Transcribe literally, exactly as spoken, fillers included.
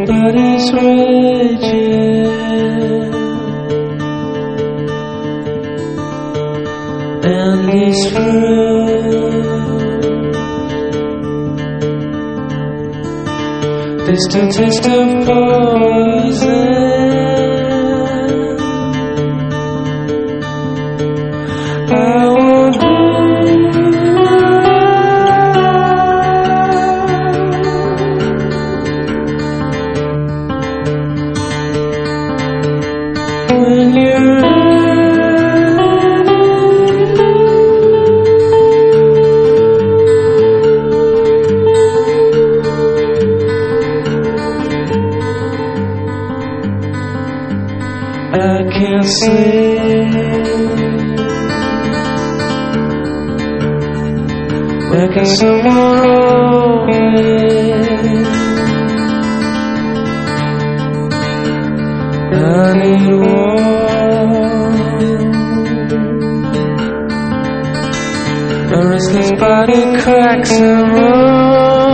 body's raging, and he's through. Distant taste of poison. I want when you're I can't sleep. Where can someone hold me? I need warmth. My restless body cracks and rolls.